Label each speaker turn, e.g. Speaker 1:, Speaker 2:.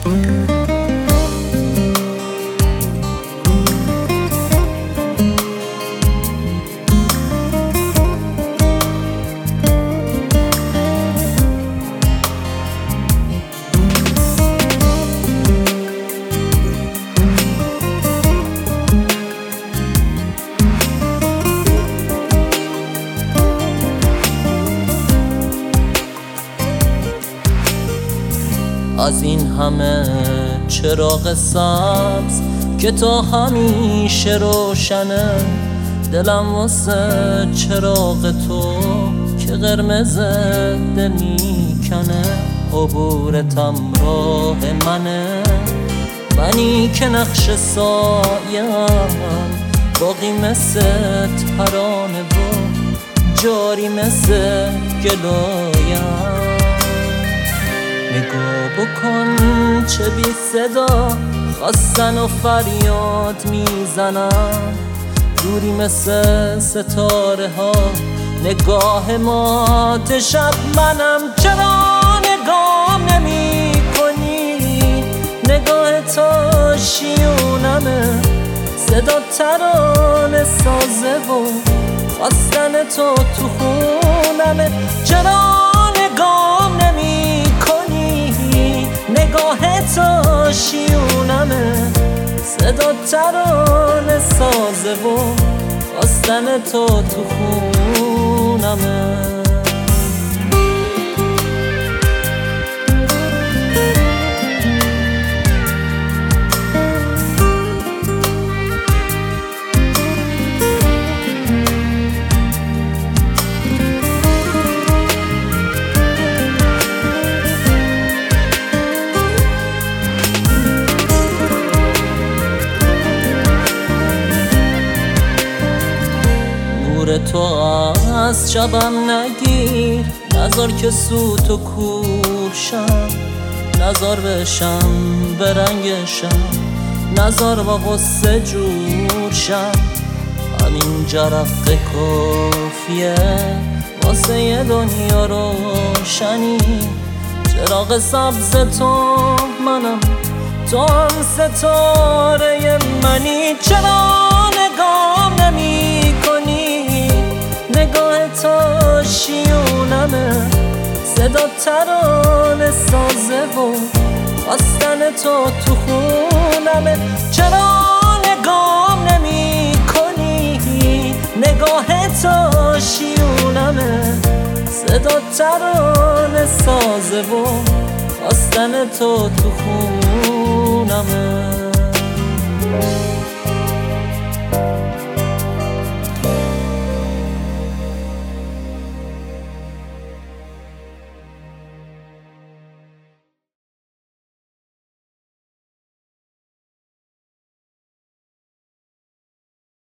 Speaker 1: از این همه چراغ سبز که تا همیشه روشنه، دلم واسه چراغ تو که قرمز دل میکنه. عبورتم راه منه، منی که نقش سایم، باقی مثل ترانه و جاری مثل گلایم. نگاه بکن چه بی صدا خواستن و فریاد میزنن، دوری مثل ستاره ها نگاه مات شب منم. چرا نگام نمی کنی؟ نگاه تو شیونمه، صدا ترانه سازه و خواستن تو تو خونمه. چرا نگام نمی کنی؟ نگاه تو شیونمه، صدا ترانه سازه و خواستن تو تو خونمه. تو از شبم نگیر، نذار که سوت و کورشم، نذار بشم به رنگشم، نذار با غصه جورشم. همین جرقه کافیه واسه یه دنیا روشنی. چراغ سبز تو منم، تو هم ستاره منی. چرا نگام نمی کنی؟ نگاه تو شیونمه، صدا ترانه سازه و خواستن تو تو خونمه. چرا نگام نمی کنی؟ نگاه تو شیونمه، صدا ترانه سازه و خواستن تو تو خونمه.